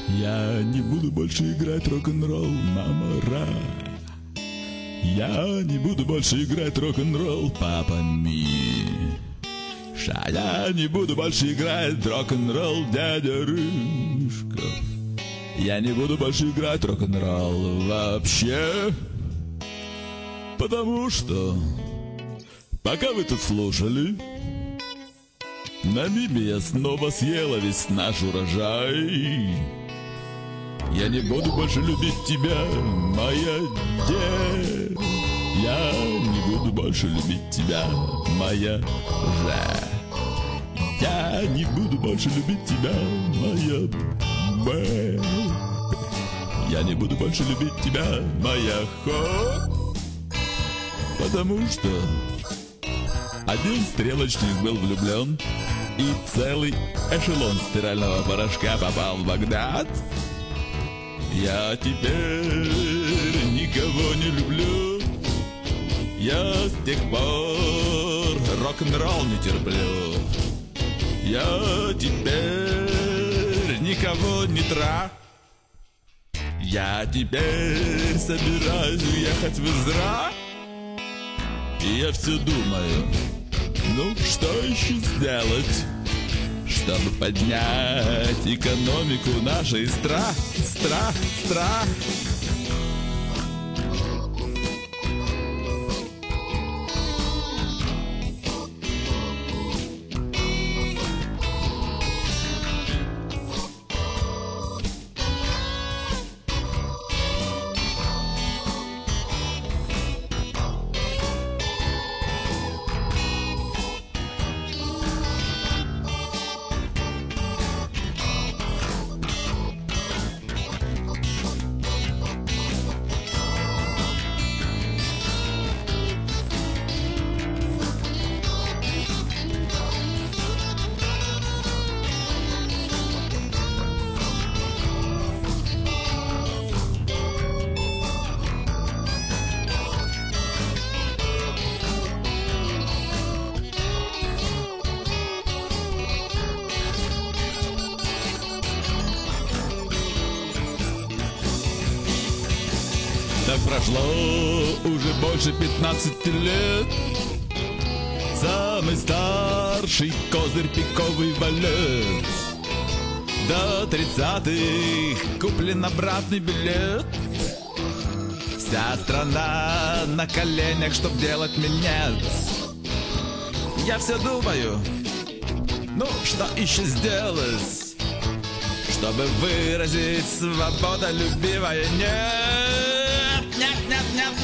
Я не буду больше играть рок-н-ролл, мама, ра. Я не буду больше играть рок-н-ролл, папа, ми. Я не буду больше играть рок-н-ролл, дядя Рыжков. Я не буду больше играть рок-н-ролл вообще. Потому что, пока вы тут слушали, Намибия снова съела весь наш урожай. Я не буду больше любить тебя, моя де. Я не буду больше любить тебя, моя же. Я не буду больше любить тебя, моя б. Я не буду больше любить тебя, моя хо. Потому что один стрелочник был влюблен, и целый эшелон стирального порошка попал в Багдад. Я теперь никого не люблю. Я с тех пор рок-н-ролл не терплю. Я теперь никого не тра. Я теперь собираюсь уехать в Израиль. И я все думаю, ну что еще сделать, чтобы поднять экономику нашей страны. Так прошло уже больше 15 лет. Самый старший козырь пиковый валет. До 30-х куплен обратный билет. Вся страна на коленях, чтоб делать минет. Я все думаю, ну что еще сделать, чтобы выразить свободолюбивое нет. Нет, нет, нет,